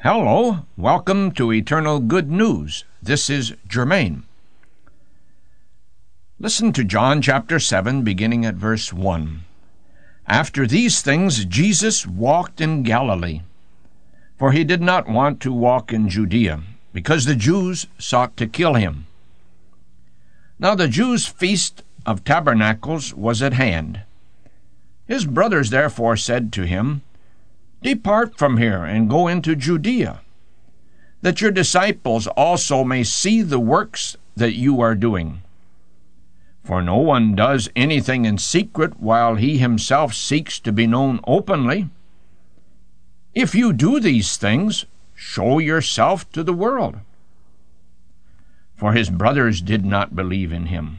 Hello, welcome to Eternal Good News. This is Germain. Listen to John chapter 7, beginning at verse 1. After these things Jesus walked in Galilee, for he did not want to walk in Judea, because the Jews sought to kill him. Now the Jews' feast of tabernacles was at hand. His brothers therefore said to him, Depart from here, and go into Judea, that your disciples also may see the works that you are doing. For no one does anything in secret while he himself seeks to be known openly. If you do these things, show yourself to the world. For his brothers did not believe in him.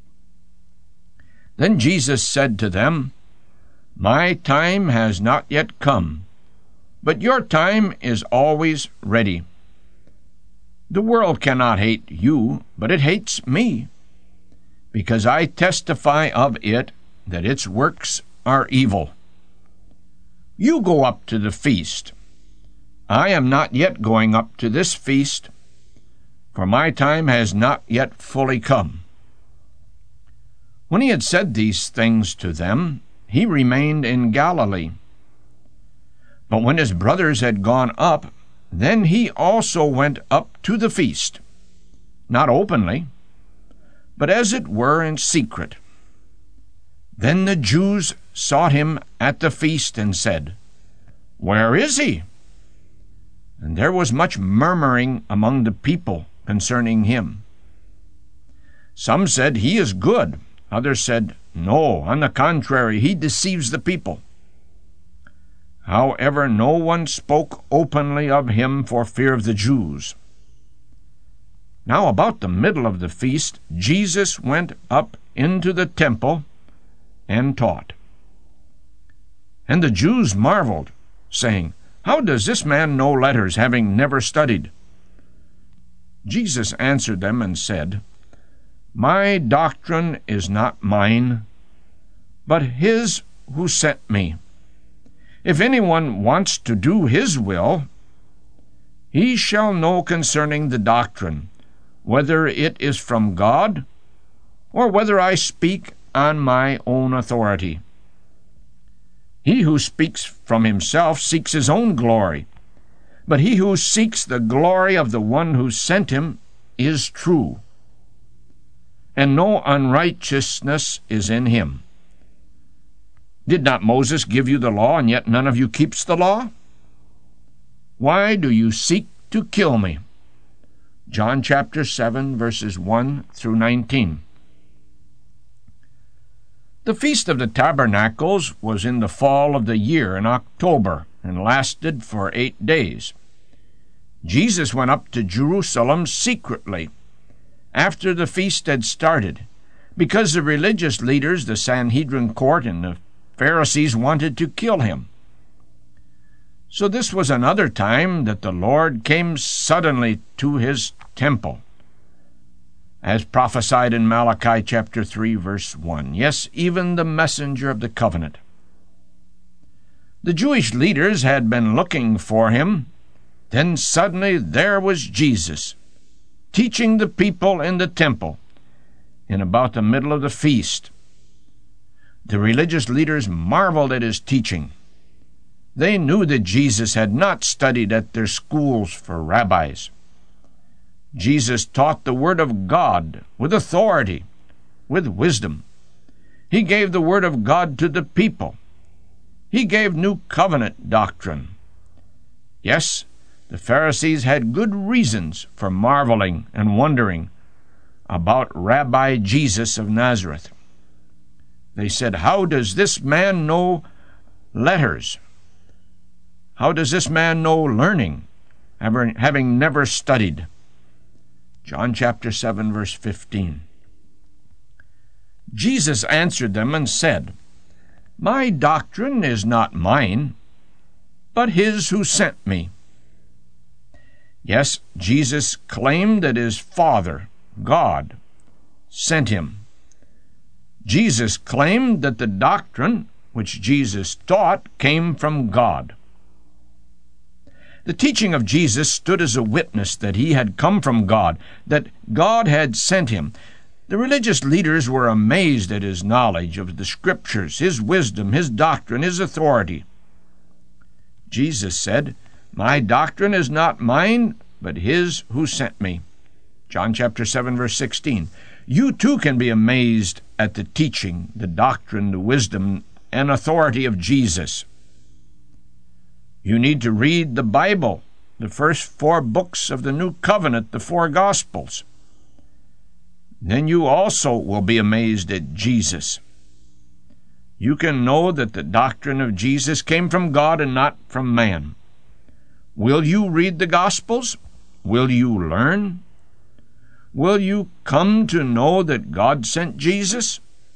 Then Jesus said to them, My time has not yet come, but your time is always ready. The world cannot hate you, but it hates me, because I testify of it that its works are evil. You go up to the feast. I am not yet going up to this feast, for my time has not yet fully come. When he had said these things to them, he remained in Galilee. But when his brothers had gone up, then he also went up to the feast, not openly, but as it were in secret. Then the Jews sought him at the feast and said, Where is he? And there was much murmuring among the people concerning him. Some said, He is good. Others said, No, on the contrary, he deceives the people. However, no one spoke openly of him for fear of the Jews. Now about the middle of the feast, Jesus went up into the temple and taught. And the Jews marveled, saying, How does this man know letters, having never studied? Jesus answered them and said, My doctrine is not mine, but his who sent me. If anyone wants to do his will, he shall know concerning the doctrine, whether it is from God, or whether I speak on my own authority. He who speaks from himself seeks his own glory, but he who seeks the glory of the one who sent him is true, and no unrighteousness is in him. Did not Moses give you the law, and yet none of you keeps the law? Why do you seek to kill me? John chapter 7, verses 1 through 19. The Feast of the Tabernacles was in the fall of the year in October, and lasted for 8 days. Jesus went up to Jerusalem secretly, after the feast had started, because the religious leaders, the Sanhedrin court, and the Pharisees wanted to kill him. So this was another time that the Lord came suddenly to his temple, as prophesied in Malachi chapter 3, verse 1. Yes, even the messenger of the covenant. The Jewish leaders had been looking for him. Then suddenly there was Jesus, teaching the people in the temple, in about the middle of the feast. The religious leaders marveled at his teaching. They knew that Jesus had not studied at their schools for rabbis. Jesus taught the Word of God with authority, with wisdom. He gave the Word of God to the people. He gave new covenant doctrine. Yes, the Pharisees had good reasons for marveling and wondering about Rabbi Jesus of Nazareth. They said, How does this man know letters? How does this man know learning, having never studied? John chapter 7, verse 15. Jesus answered them and said, My doctrine is not mine, but his who sent me. Yes, Jesus claimed that his Father, God, sent him. Jesus claimed that the doctrine which Jesus taught came from God. The teaching of Jesus stood as a witness that he had come from God, that God had sent him. The religious leaders were amazed at his knowledge of the Scriptures, his wisdom, his doctrine, his authority. Jesus said, "My doctrine is not mine, but his who sent me." John chapter 7, verse 16. You too can be amazed at the teaching, the doctrine, the wisdom, and authority of Jesus. You need to read the Bible, the first 4 books of the New Covenant, the 4 Gospels. Then you also will be amazed at Jesus. You can know that the doctrine of Jesus came from God and not from man. Will you read the Gospels? Will you learn? Will you come to know that God sent Jesus?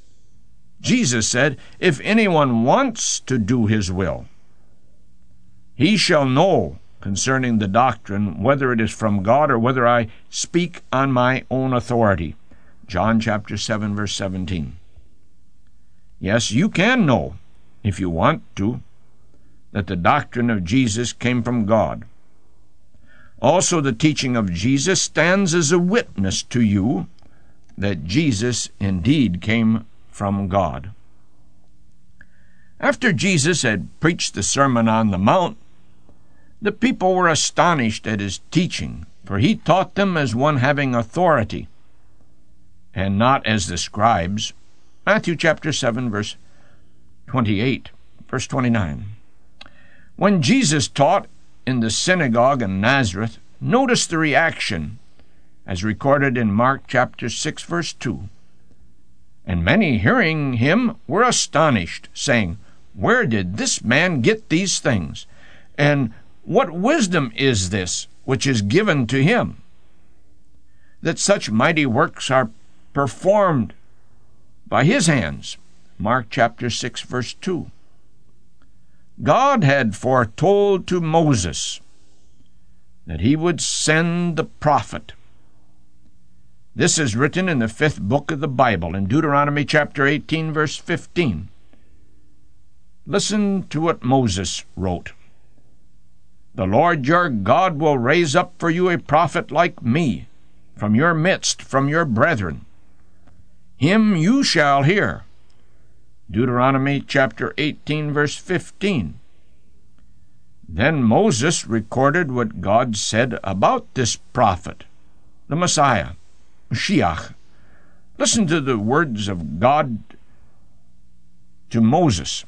Jesus said, "If anyone wants to do his will, he shall know concerning the doctrine whether it is from God or whether I speak on my own authority." John chapter 7, verse 17. Yes, you can know, if you want to, that the doctrine of Jesus came from God. Also, the teaching of Jesus stands as a witness to you that Jesus indeed came from God. After Jesus had preached the Sermon on the Mount, the people were astonished at his teaching, for he taught them as one having authority, and not as the scribes. Matthew chapter 7, verse 28, verse 29. When Jesus taught in the synagogue in Nazareth, notice the reaction as recorded in Mark chapter 6, verse 2. And many hearing him were astonished, saying, "Where did this man get these things? And what wisdom is this which is given to him, that such mighty works are performed by his hands?" Mark chapter 6, verse 2. God had foretold to Moses that he would send the prophet. This is written in the 5th book of the Bible, in Deuteronomy chapter 18, verse 15. Listen to what Moses wrote. "The Lord your God will raise up for you a prophet like me, from your midst, from your brethren. Him you shall hear." Deuteronomy chapter 18, verse 15. Then Moses recorded what God said about this prophet, the Messiah, Mashiach. Listen to the words of God to Moses,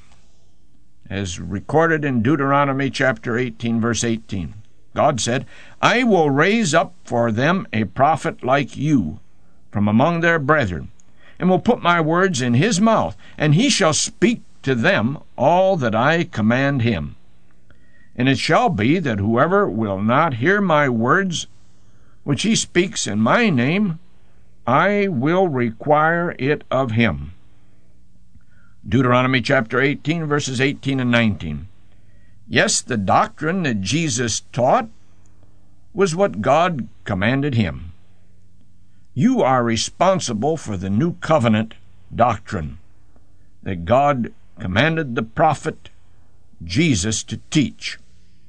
as recorded in Deuteronomy chapter 18, verse 18. God said, "I will raise up for them a prophet like you from among their brethren, and will put my words in his mouth, and he shall speak to them all that I command him. And it shall be that whoever will not hear my words, which he speaks in my name, I will require it of him." Deuteronomy chapter 18, verses 18 and 19. Yes, the doctrine that Jesus taught was what God commanded him. You are responsible for the new covenant doctrine that God commanded the prophet Jesus to teach.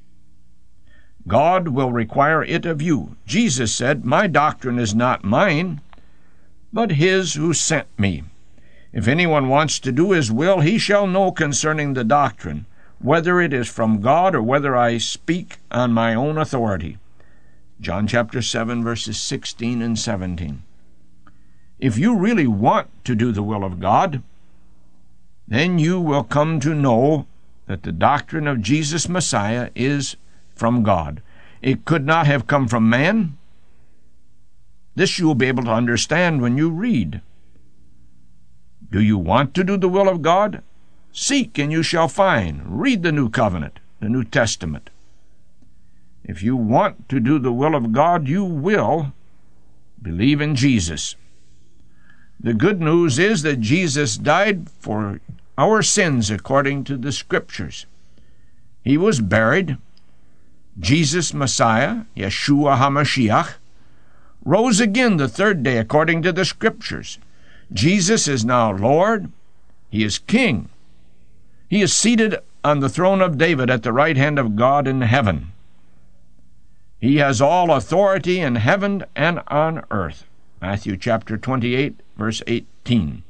God will require it of you. Jesus said, "My doctrine is not mine, but his who sent me. If anyone wants to do his will, he shall know concerning the doctrine, whether it is from God or whether I speak on my own authority." John chapter 7, verses 16 and 17. If you really want to do the will of God, then you will come to know that the doctrine of Jesus Messiah is from God. It could not have come from man. This you will be able to understand when you read. Do you want to do the will of God? Seek and you shall find. Read the New Covenant, the New Testament. If you want to do the will of God, you will believe in Jesus. The good news is that Jesus died for our sins according to the Scriptures. He was buried. Jesus Messiah, Yeshua HaMashiach, rose again the 3rd day according to the Scriptures. Jesus is now Lord. He is King. He is seated on the throne of David at the right hand of God in heaven. He has all authority in heaven and on earth. Matthew chapter 28, verse 18.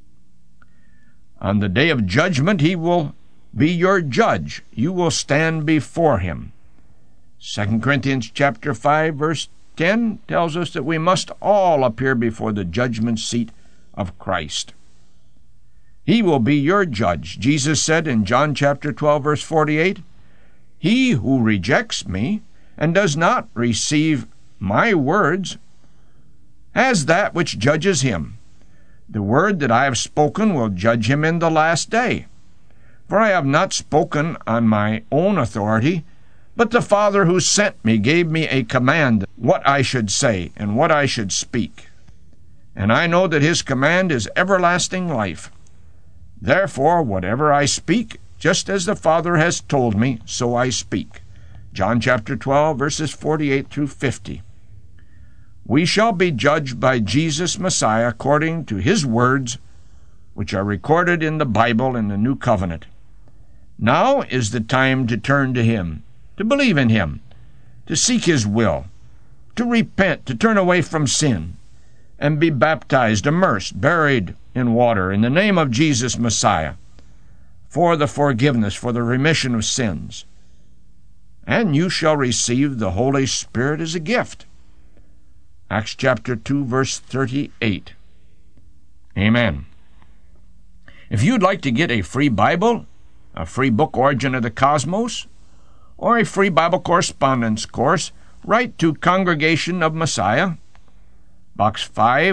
On the day of judgment, he will be your judge. You will stand before him. 2 Corinthians chapter 5, verse 10 tells us that we must all appear before the judgment seat of Christ. He will be your judge. Jesus said in John chapter 12, verse 48, "He who rejects me and does not receive my words has that which judges him. The word that I have spoken will judge him in the last day. For I have not spoken on my own authority, but the Father who sent me gave me a command what I should say and what I should speak. And I know that his command is everlasting life. Therefore, whatever I speak, just as the Father has told me, so I speak." John chapter 12, verses 48 through 50. We shall be judged by Jesus Messiah according to his words, which are recorded in the Bible in the New Covenant. Now is the time to turn to him, to believe in him, to seek his will, to repent, to turn away from sin, and be baptized, immersed, buried in water in the name of Jesus Messiah, for the forgiveness, for the remission of sins. And you shall receive the Holy Spirit as a gift. Acts chapter 2, verse 38. Amen. If you'd like to get a free Bible, a free book, Origin of the Cosmos, or a free Bible correspondence course, write to Congregation of Messiah, Box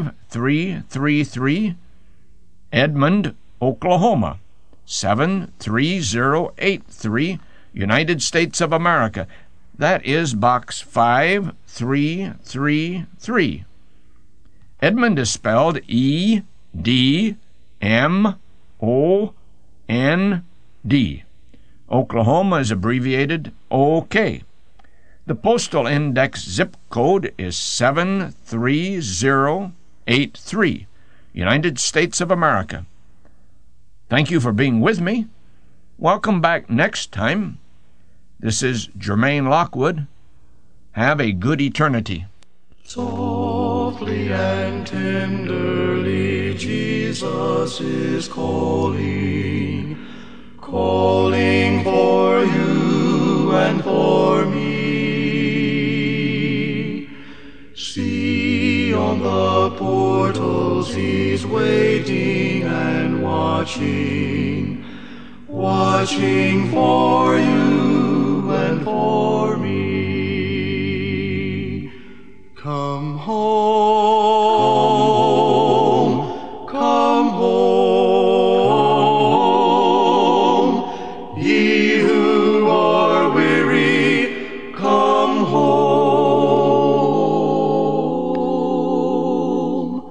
5333, Edmond, Oklahoma, 73083, United States of America. That is Box 5333. Edmond is spelled E-D-M-O-N-D. Oklahoma is abbreviated OK. The postal index zip code is 73083, United States of America. Thank you for being with me. Welcome back next time. This is Jermaine Lockwood. Have a good eternity. Softly and tenderly Jesus is calling, calling for you and for me. See on the portals he's waiting and watching, watching for you and for me. Come home, come home, ye who are weary, come home.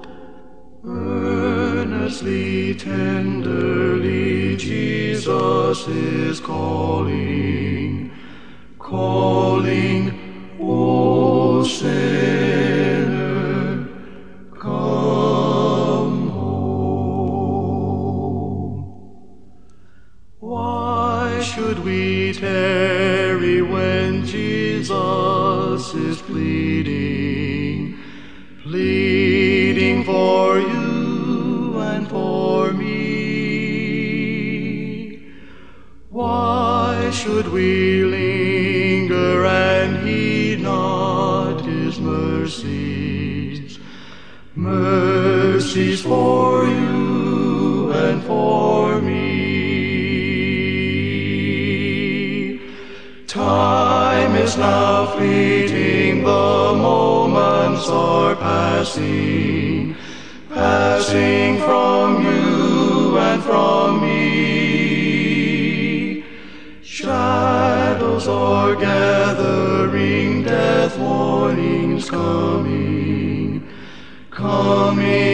Earnestly, tenderly, Jesus is calling, calling, O sinner, come home. Why should we tarry when Jesus is pleading, pleading for you and for me? Why should we linger and heed not his mercies, mercies for you and for me? Time is now fleeting, the moments are passing, passing from you and from me. Shadows are gathering, death warnings coming, coming.